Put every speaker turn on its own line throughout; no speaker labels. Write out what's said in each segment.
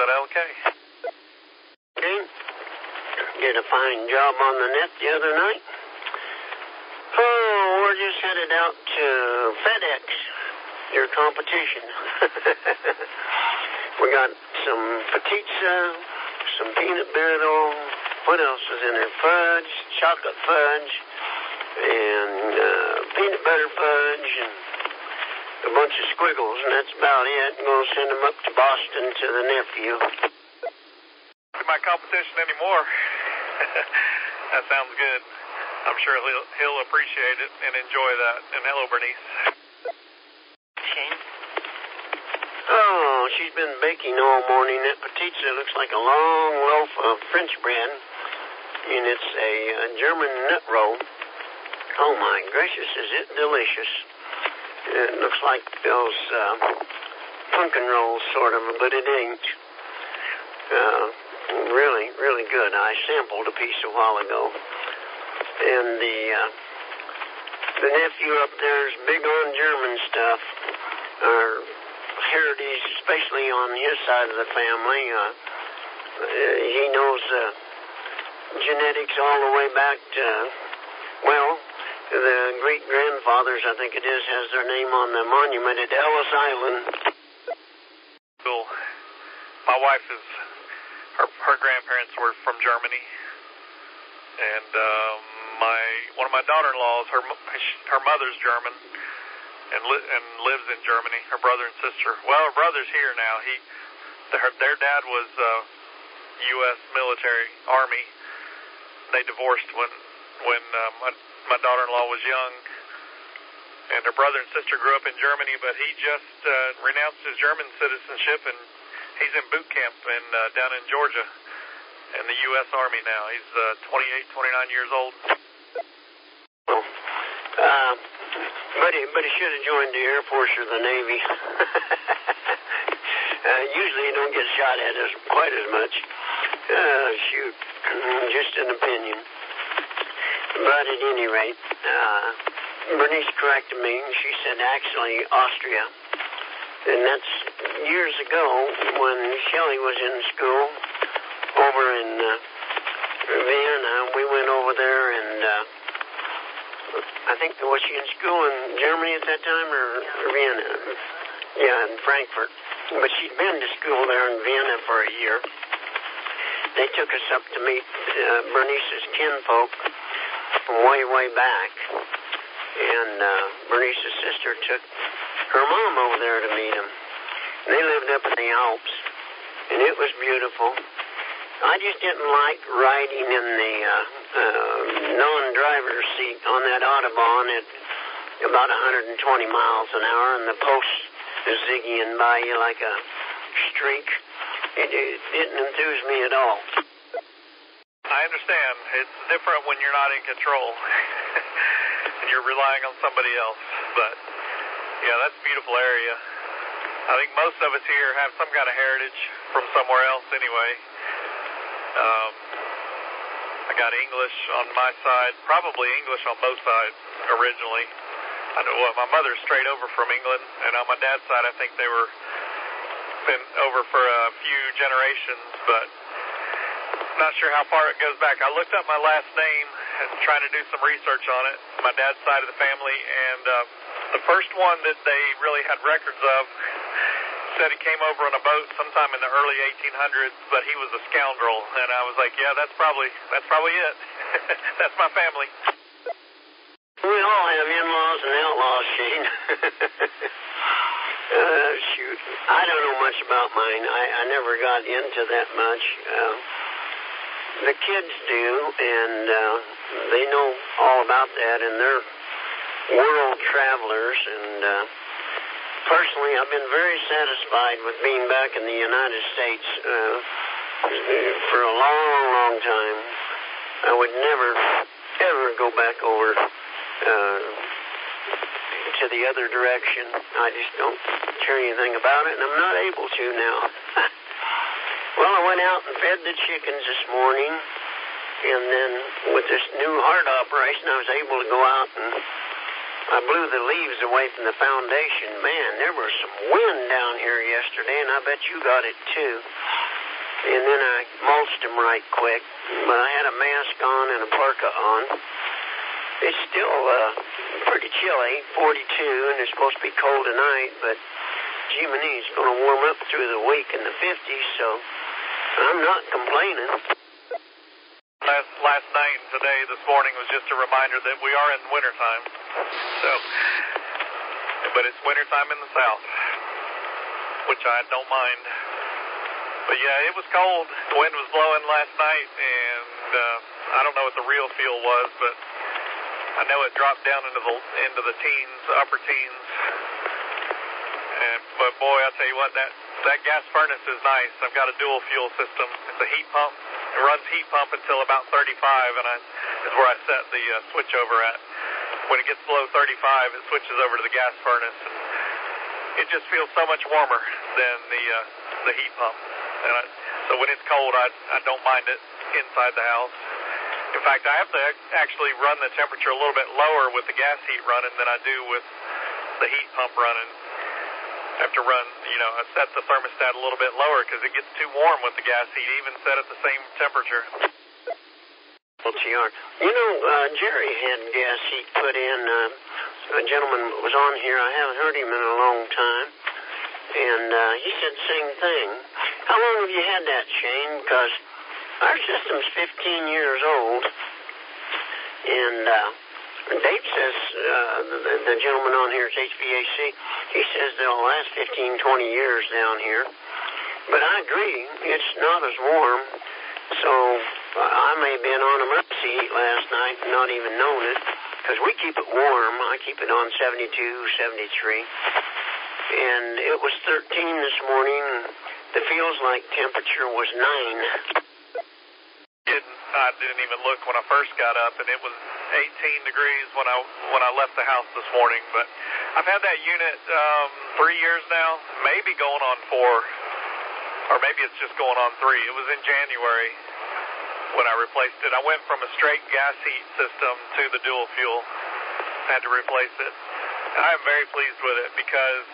at LK.
Okay. Did a fine job on the net the other night. Oh, we're just headed out to FedEx, your competition. We got some pizza, some peanut brittle. What else is in there? Fudge, chocolate fudge, and peanut butter fudge, and a bunch of squiggles, and that's about it. I'm going to send them up to Boston to the nephew.
My competition anymore. That sounds good. I'm sure he'll appreciate it and enjoy that. And hello, Bernice.
Shane?
Oh, she's been baking all morning. That pizza looks like a long loaf of French bread, and it's a German nut roll. Oh, my gracious, is it delicious. It looks like those pumpkin rolls, sort of, but it ain't. Really, really good. I sampled a piece a while ago. And the nephew up there is big on German stuff. Our heritage, especially on his side of the family. He knows genetics all the way back to, well, the great-grandfathers, I think it is, has their name on the monument at Ellis Island.
Cool. My wife is, her grandparents were from Germany. And one of my daughter-in-laws, her mother's German and lives in Germany. Her brother and sister. Well, her brother's here now. Their dad was U.S. military, Army. They divorced when my daughter-in-law was young. And her brother and sister grew up in Germany, but he just renounced his German citizenship, and he's in boot camp down in Georgia in the U.S. Army now. He's 28, 29 years old.
But he should have joined the Air Force or the Navy. Usually you don't get shot at quite as much. Shoot, just an opinion. But at any rate, Bernice corrected me, and she said actually Austria. And that's years ago when Shelley was in school over in Vienna. We went over there, and I think, was she in school in Germany at that time, or Vienna? Yeah, in Frankfurt. But she'd been to school there in Vienna for a year. They took us up to meet Bernice's kinfolk from way, way back. And Bernice's sister took her mom over there to meet them. They lived up in the Alps, and it was beautiful. I just didn't like riding in the non-driver's seat on that Autobahn at about 120 miles an hour, and the posts ziggying by you like a streak. It didn't enthuse me at all.
I understand. It's different when you're not in control and you're relying on somebody else. But, yeah, that's a beautiful area. I think most of us here have some kind of heritage from somewhere else anyway. I got English on my side, probably English on both sides originally. I know my mother's straight over from England, and on my dad's side, I think they were been over for a few generations, but not sure how far it goes back. I looked up my last name and trying to do some research on it, my dad's side of the family, and the first one that they really had records of said he came over on a boat sometime in the early 1800s, but he was a scoundrel, and I was like, yeah, that's probably it. That's my family.
We all have in-laws and outlaws, Shane. Shoot. I don't know much about mine. I never got into that much. The kids do, and they know all about that, and they're world travelers, and personally, I've been very satisfied with being back in the United States for a long, long time. I would never, ever go back over to the other direction. I just don't care anything about it, and I'm not able to now. Well, I went out and fed the chickens this morning, and then with this new heart operation, I was able to go out and I blew the leaves away from the foundation. Man, there was some wind down here yesterday, and I bet you got it too. and then I mulched them right quick. But I had a mask on and a parka on. It's still pretty chilly, 42, and it's supposed to be cold tonight, but gee, it's going to warm up through the week in the 50s, so I'm not complaining.
Last night and today, this morning, was just a reminder that we are in wintertime. But it's wintertime in the South, which I don't mind. But yeah, it was cold. The wind was blowing last night, and I don't know what the real feel was, but I know it dropped down into the teens, upper teens. But boy, I tell you what, that gas furnace is nice. I've got a dual fuel system. It's a heat pump. It runs heat pump until about 35, and is where I set the switch over at. When it gets below 35, it switches over to the gas furnace. And it just feels so much warmer than the heat pump. And so when it's cold, I don't mind it inside the house. In fact, I have to actually run the temperature a little bit lower with the gas heat running than I do with the heat pump running. I have to run, I set the thermostat a little bit lower because it gets too warm with the gas heat, even set at the same temperature.
LTR. Jerry had gas heat put in. A gentleman was on here. I haven't heard him in a long time. And he said the same thing. How long have you had that, Shane? Because our system's 15 years old. And Dave says, the gentleman on here is HVAC, he says they'll last 15, 20 years down here. But I agree, it's not as warm. So I may have been on emergency heat last night and not even known it, because we keep it warm. I keep it on 72, 73. And it was 13 this morning. The feels like temperature was 9.
I didn't even look when I first got up, and it was 18 degrees when I left the house this morning. But I've had that unit 3 years now, maybe going on 4, or maybe it's just going on 3. It was in January when I replaced it. I went from a straight gas heat system to the dual fuel. Had to replace it. And I am very pleased with it because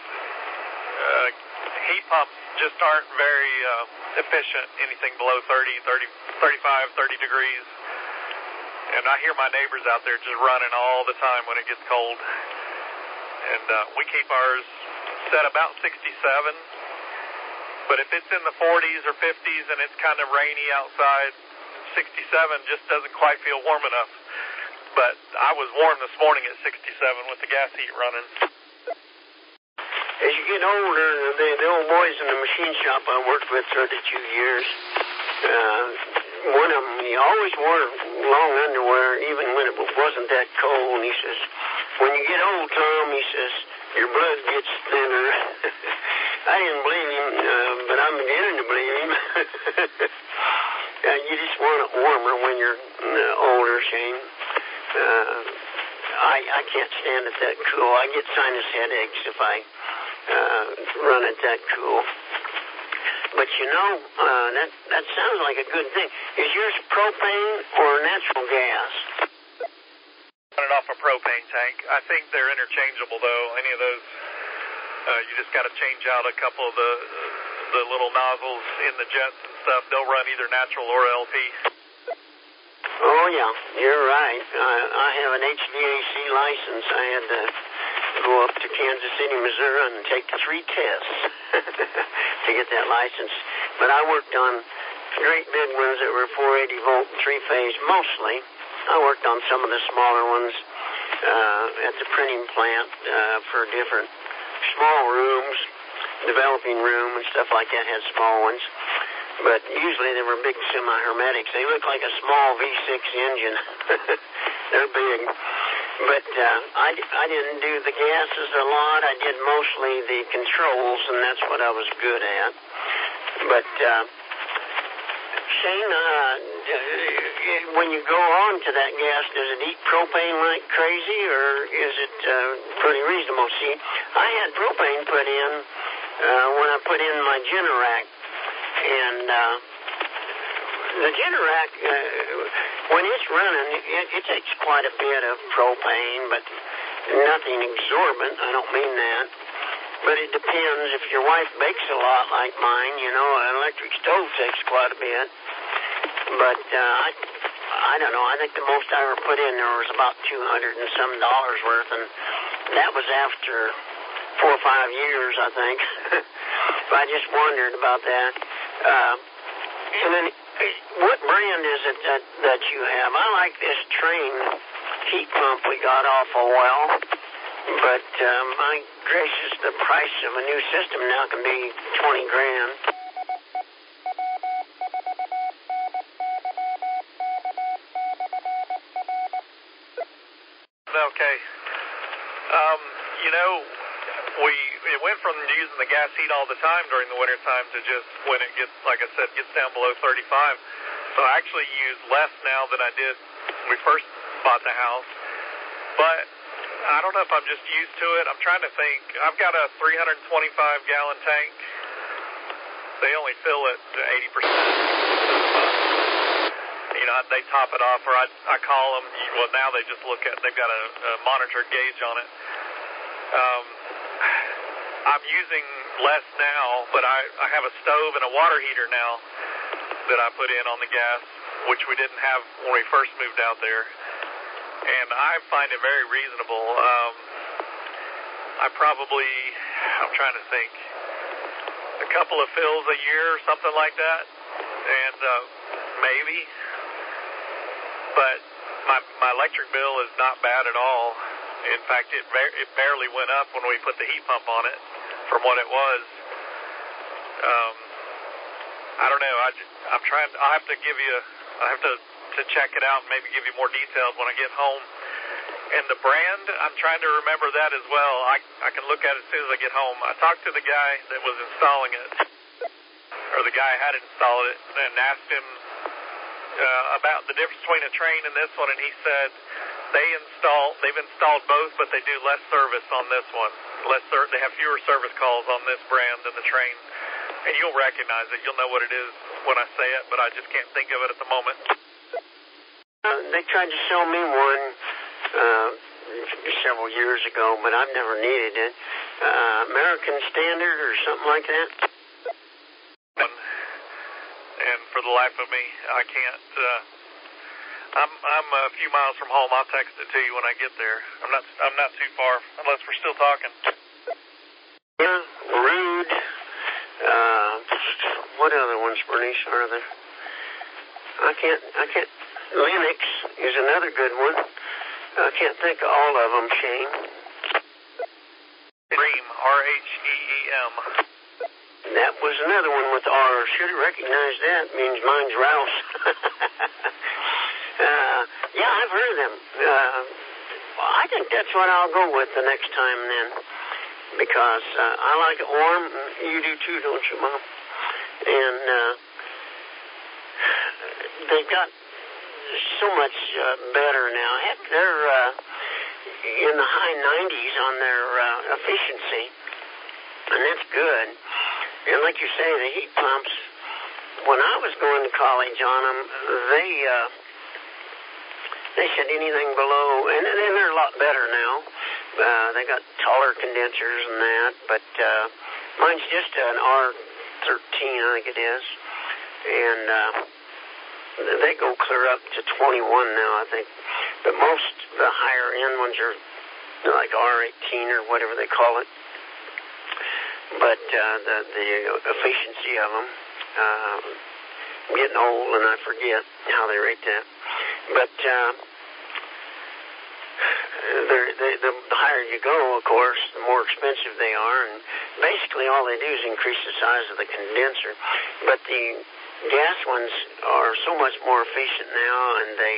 heat pumps just aren't very efficient, anything below 35, 30 degrees. And I hear my neighbors out there just running all the time when it gets cold. And we keep ours set about 67. But if it's in the 40s or 50s and it's kind of rainy outside, 67 just doesn't quite feel warm enough. But I was warm this morning at 67 with the gas heat running.
As you get older, the old boys in the machine shop I worked with 32 years, one of them, he always wore long underwear even when it wasn't that cold. And he says, when you get old, Tom, he says, your blood gets thinner. I didn't believe him, but I'm beginning to believe him. You just want it warmer when you're older, Shane. I can't stand it that cool. I get sinus headaches if I run it that cool. But that sounds like a good thing. Is yours propane or natural gas?
Run it off a propane tank. I think they're interchangeable, though. Any of those, you just got to change out a couple of the little nozzles in the jets and stuff. They'll run either natural or LP.
Oh, yeah, you're right. I have an HVAC license. I had to go up to Kansas City, Missouri, and take 3 tests to get that license. But I worked on great big ones that were 480-volt, 3-phase mostly. I worked on some of the smaller ones at the printing plant for different small rooms, developing room and stuff like that had small ones. But usually they were big semi-hermetics. They look like a small V6 engine. They're big. But I didn't do the gases a lot. I did mostly the controls, and that's what I was good at. But, Shane, when you go on to that gas, does it eat propane like crazy, or is it pretty reasonable? See, I had propane put in when I put in my Generac. And the Generac, when it's running, it takes quite a bit of propane, but nothing exorbitant. I don't mean that. But it depends. If your wife bakes a lot like mine, you know, an electric stove takes quite a bit. But I don't know. I think the most I ever put in there was about $200 and some worth, and that was after 4 or 5 years, I think. I just wondered about that. And then, what brand is it that you have? I like this Train heat pump we got off a well, but my gracious, the price of a new system now can be $20,000.
Okay. You know, it went from using the gas heat all the time during the winter time to just when it gets, like I said, gets down below 35. So I actually use less now than I did when we first bought the house. But I don't know if I'm just used to it. I'm trying to think. I've got a 325-gallon tank. They only fill it to 80%. You know, they top it off, or I call them. Well, now they just look at. They've got a monitor gauge on it. I'm using less now, but I have a stove and a water heater now that I put in on the gas, which we didn't have when we first moved out there. And I find it very reasonable. I'm trying to think, a couple of fills a year or something like that, and maybe. But my electric bill is not bad at all. In fact, it barely went up when we put the heat pump on it from what it was. I don't know. I'm trying. I have to check it out and maybe give you more details when I get home. And the brand, I'm trying to remember that as well. I can look at it as soon as I get home. I talked to the guy that was installing it, or the guy had installed it, and asked him about the difference between a Train and this one, and he said they've installed both, but they do less service on this one. They have fewer service calls on this brand than the Train. And you'll recognize it. You'll know what it is when I say it, but I just can't think of it at the moment.
They tried to sell me one several years ago, but I've never needed it. American Standard or something like that.
And for the life of me, I can't. I'm a few miles from home. I'll text it to you when I get there. I'm not too far, unless we're still talking.
Yeah, Rude. What other ones, Bernice, are there? I can't. Lennox is another good one. I can't think of all of them, Shane.
Rheem, R-H-E-E-M.
That was another one with R. Should have recognized that. Means mine's Rouse. Yeah, I've heard of them. I think that's what I'll go with the next time then. Because I like it warm. You do too, don't you, Mom? And they've got so much better now. Heck, they're in the high 90s on their efficiency. And that's good. And like you say, the heat pumps, when I was going to college on them, they said anything below, and they're a lot better now. They got taller condensers and that, but mine's just an R13, I think it is. And they go clear up to 21 now, I think. But most the higher end ones are like R18 or whatever they call it. But the efficiency of them, I'm getting old and I forget how they rate that. But the higher you go, of course, the more expensive they are. And basically all they do is increase the size of the condenser. But the gas ones are so much more efficient now, and they,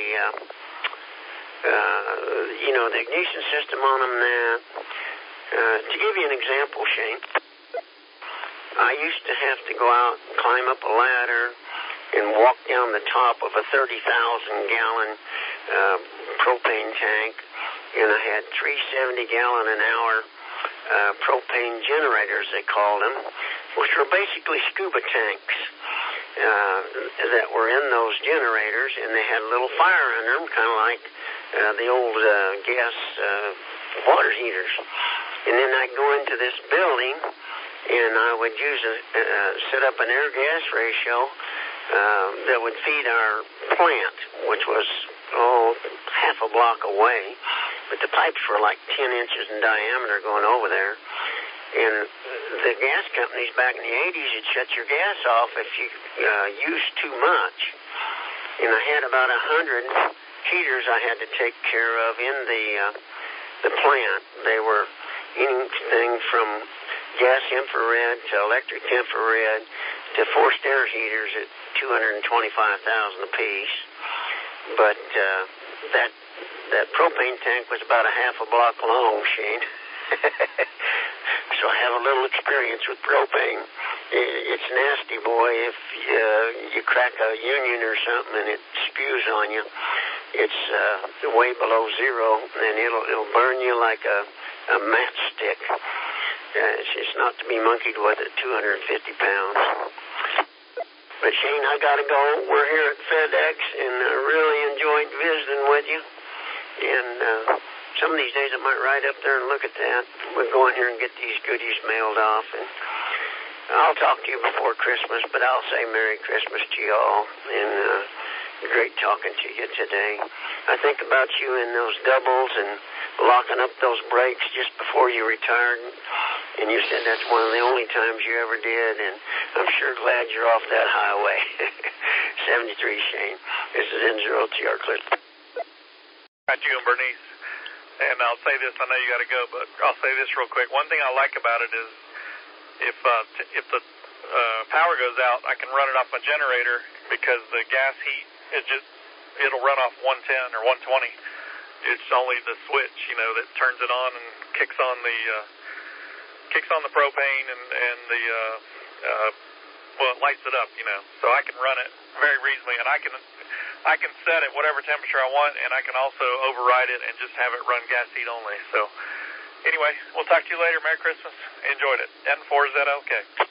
the ignition system on them now. To give you an example, Shane, I used to have to go out and climb up a ladder and walk down the top of a 30,000-gallon propane tank, and I had 370-gallon-an-hour propane generators, they called them, which were basically scuba tanks that were in those generators, and they had a little fire under them, kind of like the old gas water heaters. And then I'd go into this building, and I would set up an air-gas ratio that would feed our plant, which was, half a block away. But the pipes were like 10 inches in diameter going over there. And the gas companies back in the 80s would shut your gas off if you used too much. And I had about 100 heaters I had to take care of in the plant. They were anything from gas infrared to electric infrared to forced air heaters at $225,000 apiece. But that propane tank was about a half a block long, Shane. So I have a little experience with propane. It's nasty, boy. If you crack a union or something and it spews on you, it's way below zero, and it'll burn you like a matchstick. It's not to be monkeyed with at 250 pounds. But Shane, I gotta go. We're here at FedEx, and I really enjoyed visiting with you. And some of these days I might ride up there and look at that. We'll go in here and get these goodies mailed off, and I'll talk to you before Christmas, but I'll say Merry Christmas to you all, and great talking to you today. I think about you in those doubles and locking up those brakes just before you retired, and you said that's one of the only times you ever did, and I'm sure glad you're off that highway. 73 Shane. This is N0TR Cliff.
Got you and Bernice. And I'll say this, I know you got to go, but I'll say this real quick. One thing I like about it is if the power goes out, I can run it off my generator because the gas heat, it'll run off 110 or 120. It's only the switch, that turns it on and kicks on the propane and it lights it up, So I can run it very reasonably, and I can set it whatever temperature I want, and I can also override it and just have it run gas heat only. So anyway, we'll talk to you later. Merry Christmas. Enjoyed it. N4, is that okay?